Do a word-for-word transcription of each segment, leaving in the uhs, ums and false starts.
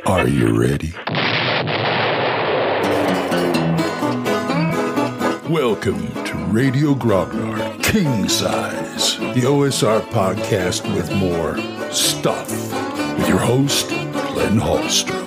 Are you ready? Welcome to Radio Grognard King Size, the O S R podcast with more stuff, with your host, Glenn Hallstrom.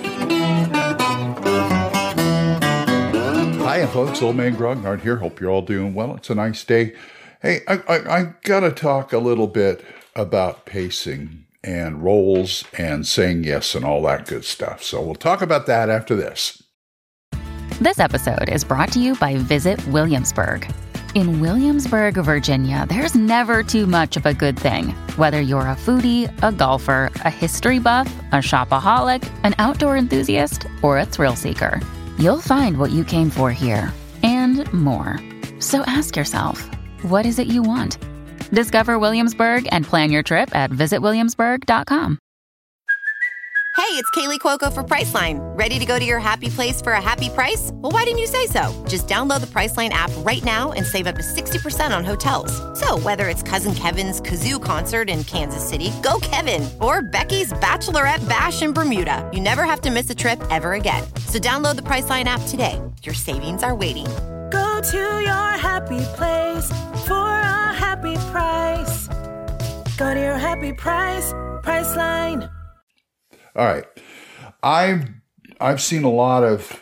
Hi, folks. Old Man Grognard here. Hope you're all doing well. It's a nice day. Hey, I, I, I got to talk a little bit about pacing and roles and saying yes and all that good stuff. So we'll talk about that after this. This episode is brought to you by Visit Williamsburg. In Williamsburg, Virginia, there's never too much of a good thing. Whether you're a foodie, a golfer, a history buff, a shopaholic, an outdoor enthusiast, or a thrill seeker, you'll find what you came for here and more. So ask yourself, what is it you want? Discover Williamsburg and plan your trip at visit williamsburg dot com. Hey, it's Kaylee Cuoco for Priceline. Ready to go to your happy place for a happy price? Well, why didn't you say so? Just download the Priceline app right now and save up to sixty percent on hotels. So whether it's Cousin Kevin's Kazoo Concert in Kansas City, go Kevin, or Becky's Bachelorette Bash in Bermuda, you never have to miss a trip ever again. So download the Priceline app today. Your savings are waiting. Go to your happy place for a happy price. Go to your happy price, Priceline. All right. I've, I've seen a lot of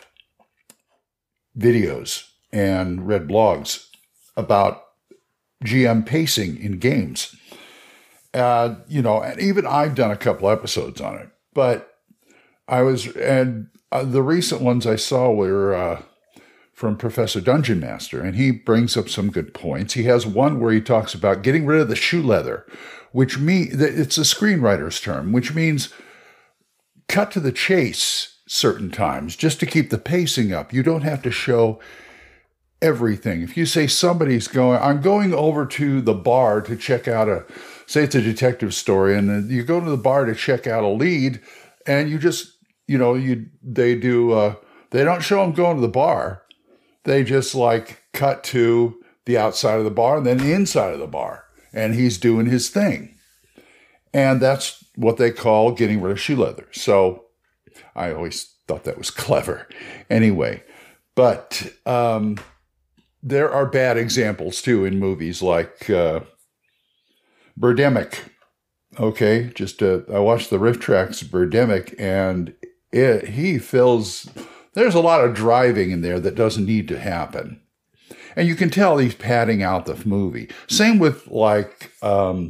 videos and read blogs about G M pacing in games. Uh, you know, and even I've done a couple episodes on it. But I was, and uh, the recent ones I saw were uh, from Professor Dungeon Master, and he brings up some good points. He has one where he talks about getting rid of the shoe leather, which means, it's a screenwriter's term, which means cut to the chase certain times just to keep the pacing up. You don't have to show everything. If you say somebody's going, I'm going over to the bar to check out a, say it's a detective story, and you go to the bar to check out a lead, and you just, you know, you they do, uh, they don't show them going to the bar. They just like cut to the outside of the bar and then the inside of the bar, and he's doing his thing. And that's what they call getting rid of shoe leather. So I always thought that was clever. Anyway, but um, there are bad examples too in movies like uh, Birdemic. Okay, just uh, I watched the Riff Tracks Birdemic, and it, he fills, there's a lot of driving in there that doesn't need to happen. And you can tell he's padding out the movie. Same with like, um,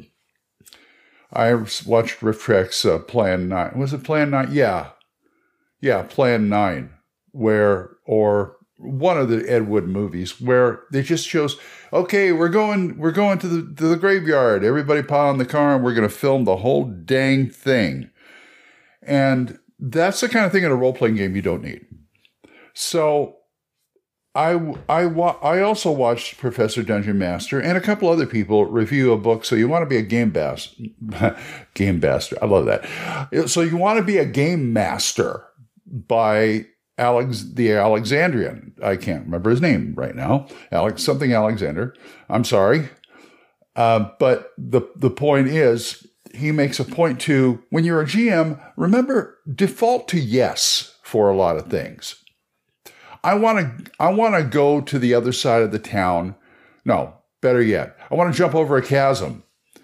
I watched Riff Tracks uh, Plan nine. Was it Plan nine? Yeah. Yeah, Plan nine, where, or one of the Ed Wood movies where they just shows, okay, we're going, we're going to the, to the graveyard. Everybody pile in the car and we're going to film the whole dang thing. And that's the kind of thing in a role-playing game you don't need. So I, I, I also watched Professor Dungeon Master and a couple other people review a book. So you want to be a game bas- game master. I love that. So you want to be a game master by Alex, the Alexandrian. I can't remember his name right now. Alex, something Alexander. I'm sorry. Uh, but the, the point is, he makes a point to, when you're a G M, remember, default to yes for a lot of things. I want to I want to go to the other side of the town. No, better yet, I want to jump over a chasm.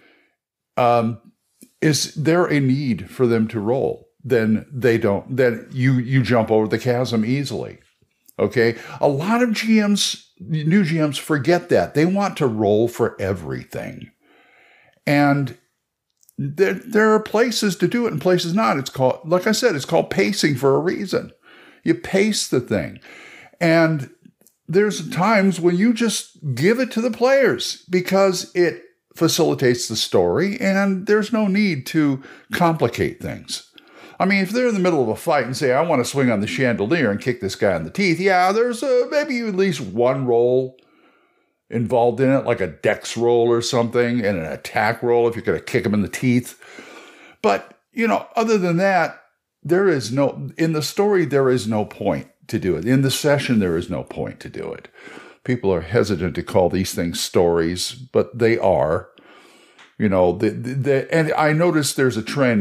Um, is there a need for them to roll? Then they don't. Then you you jump over the chasm easily. Okay, a lot of G Ms, new G Ms, forget that. They want to roll for everything, and there there are places to do it and places not. It's called, like I said, it's called pacing for a reason. You pace the thing. And there's times when you just give it to the players because it facilitates the story and there's no need to complicate things. I mean, if they're in the middle of a fight and say, I want to swing on the chandelier and kick this guy in the teeth, yeah, there's a, maybe at least one roll involved in it, like a dex roll or something, and an attack roll if you're going to kick him in the teeth. But, you know, other than that, there is no, in the story, there is no point to do it. In the session, there is no point to do it. People are hesitant to call these things stories, but they are. You know, the, the, the, and I noticed there's a trend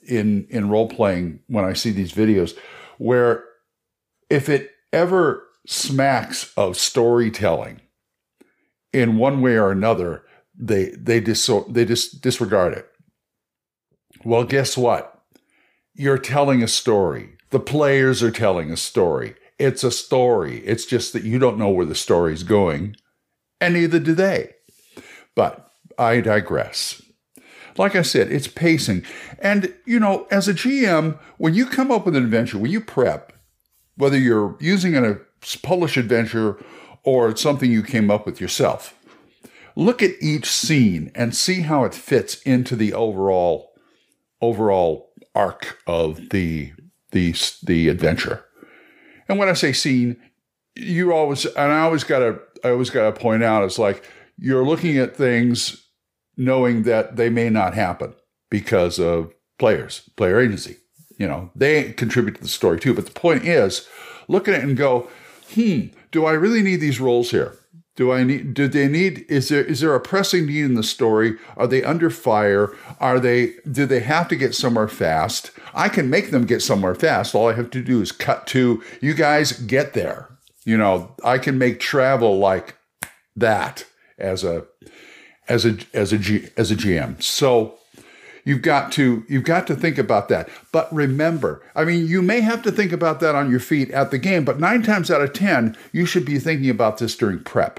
in, in role-playing when I see these videos where if it ever smacks of storytelling in one way or another, they they dis- they just disregard it. Well, guess what? You're telling a story. The players are telling a story. It's a story. It's just that you don't know where the story's going, and neither do they. But I digress. Like I said, it's pacing. And, you know, as a G M, when you come up with an adventure, when you prep, whether you're using a published adventure or it's something you came up with yourself, look at each scene and see how it fits into the overall overall arc of the the the adventure. And when I say scene, you always and I always gotta I always gotta point out, it's like you're looking at things knowing that they may not happen because of players, player agency. You know, they contribute to the story too. But the point is, look at it and go, hmm, do I really need these roles here? Do I need, do they need, is there, is there a pressing need in the story? Are they under fire? Are they, do they have to get somewhere fast? I can make them get somewhere fast. All I have to do is cut to, you guys get there. You know, I can make travel like that as a, as a, as a G, as a G M. So you've got to, you've got to think about that. But remember, I mean, you may have to think about that on your feet at the game, but nine times out of ten, you should be thinking about this during prep.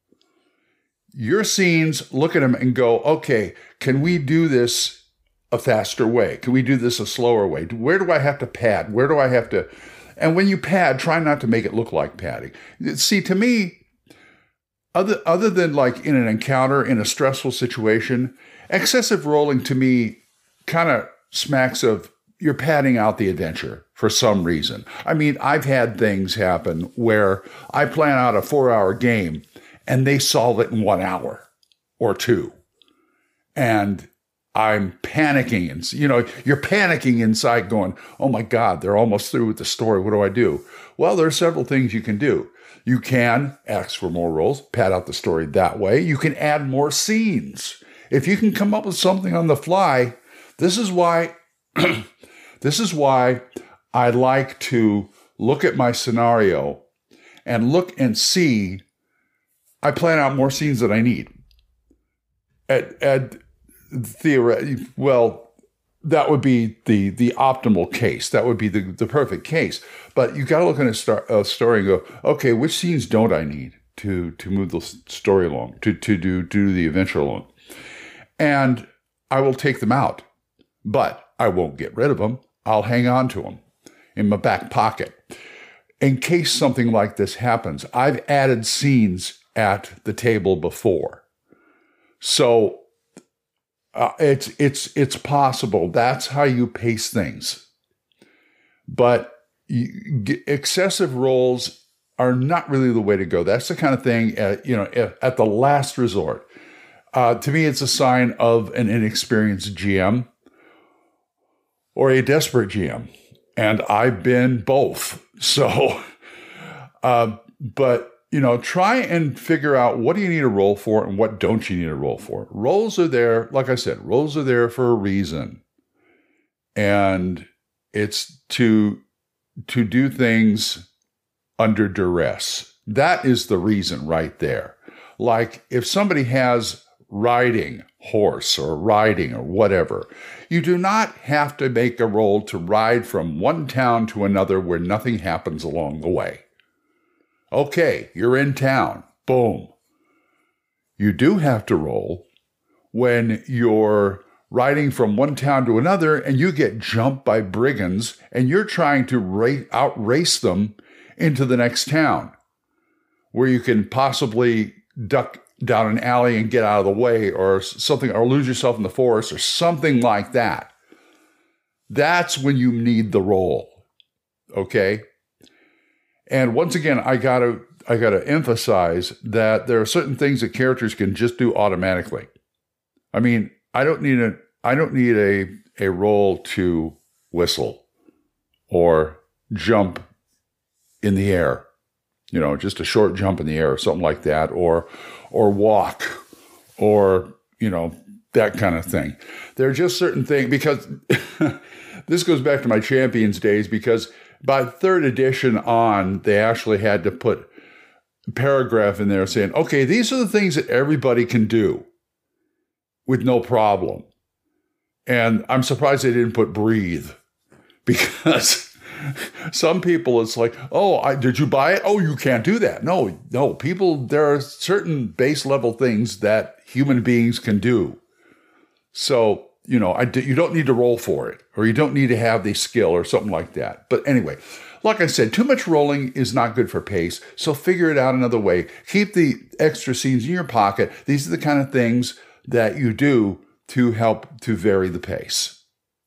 Your scenes, look at them and go, okay, can we do this a faster way? Can we do this a slower way? Where do I have to pad? Where do I have to, and when you pad, try not to make it look like padding. See, to me, other, other than like in an encounter, in a stressful situation, excessive rolling to me kind of smacks of you're padding out the adventure for some reason. I mean, I've had things happen where I plan out a four-hour game and they solve it in one hour or two. And I'm panicking. And, you know, you're panicking inside going, oh my God, they're almost through with the story. What do I do? Well, there are several things you can do. You can ask for more rolls, pad out the story that way. You can add more scenes. If you can come up with something on the fly, this is why, this is why I like to look at my scenario and look and see, I plan out more scenes than I need. At, at theoretically, well, that would be the the optimal case. That would be the, the perfect case. But you got to look at a, star, a story and go, okay, which scenes don't I need to to move the story along, to to do do the adventure along? And I will take them out, but I won't get rid of them. I'll hang on to them in my back pocket in case something like this happens. I've added scenes at the table before, so uh, it's it's it's possible. That's how you pace things. But you, excessive rolls are not really the way to go. That's the kind of thing, uh, you know, at, at the last resort. Uh, to me, it's a sign of an inexperienced G M or a desperate G M. And I've been both. So, uh, but, you know, try and figure out what do you need a roll for and what don't you need a roll for. Rolls are there, like I said, rolls are there for a reason. And it's to, to do things under duress. That is the reason right there. Like if somebody has riding horse or riding or whatever, you do not have to make a roll to ride from one town to another where nothing happens along the way. Okay, you're in town. Boom. You do have to roll when you're riding from one town to another and you get jumped by brigands and you're trying to ra- outrace them into the next town where you can possibly duck down an alley and get out of the way or something, or lose yourself in the forest or something like that. That's when you need the roll. Okay? And once again, I gotta, I gotta emphasize that there are certain things that characters can just do automatically. I mean, I don't need a, I don't need a, a roll to whistle or jump in the air. You know, just a short jump in the air or something like that, or or walk, or, you know, that kind of thing. There are just certain things, because this goes back to my Champions days, because by third edition on, they actually had to put a paragraph in there saying, okay, these are the things that everybody can do with no problem. And I'm surprised they didn't put breathe, because some people, it's like, oh, I, did you buy it? Oh, you can't do that. No, no, people, there are certain base level things that human beings can do. So, you know, I, you don't need to roll for it, or you don't need to have the skill or something like that. But anyway, like I said, too much rolling is not good for pace. So figure it out another way. Keep the extra scenes in your pocket. These are the kind of things that you do to help to vary the pace.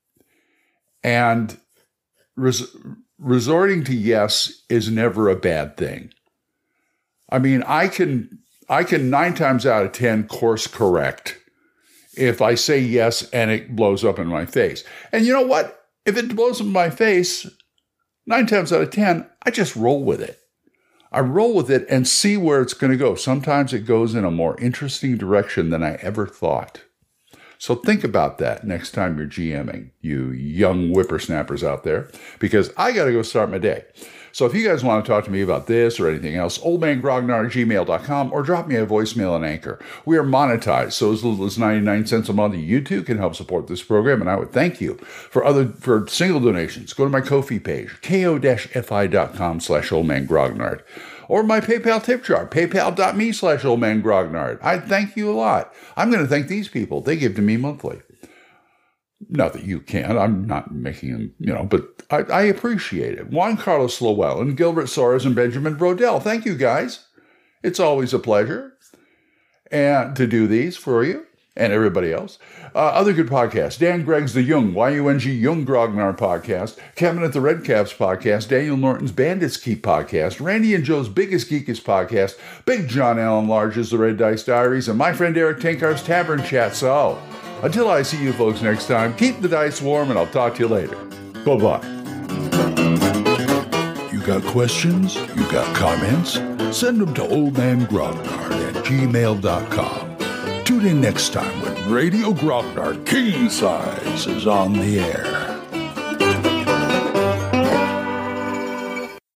And res- resorting to yes is never a bad thing. I mean, I can I can nine times out of ten course correct if I say yes and it blows up in my face. And you know what? If it blows up in my face, nine times out of ten, I just roll with it. I roll with it and see where it's going to go. Sometimes it goes in a more interesting direction than I ever thought. So think about that next time you're GMing, you young whippersnappers out there, because I got to go start my day. So if you guys want to talk to me about this or anything else, oldmangrognard at gmail dot com, or drop me a voicemail on Anchor. We are monetized, so as little as ninety-nine cents a month, you too can help support this program, and I would thank you. For other for single donations, go to my Ko-fi page, ko-fi dot com slash oldmangrognard, or my PayPal tip jar, paypal dot me slash oldmangrognard. I thank you a lot. I'm going to thank these people. They give to me monthly. Not that you can. I'm not making them, you know, but I, I appreciate it. Juan Carlos Llewellyn, Gilbert Soares, and Benjamin Brodell. Thank you, guys. It's always a pleasure and to do these for you and everybody else. Uh, other good podcasts. Dan Gregg's The Jung, Y U N G, Jung Grognard podcast. Kevin at the Red Caps podcast. Daniel Norton's Bandits Keep podcast. Randy and Joe's Biggest Geekest podcast. Big John Allen Large's The Red Dice Diaries. And my friend Eric Tenkar's Tavern Chat. So, until I see you folks next time, keep the dice warm, and I'll talk to you later. Bye-bye. You got questions? You got comments? Send them to oldmangrognard at gmail dot com. Tune in next time when Radio Grognard King Size is on the air.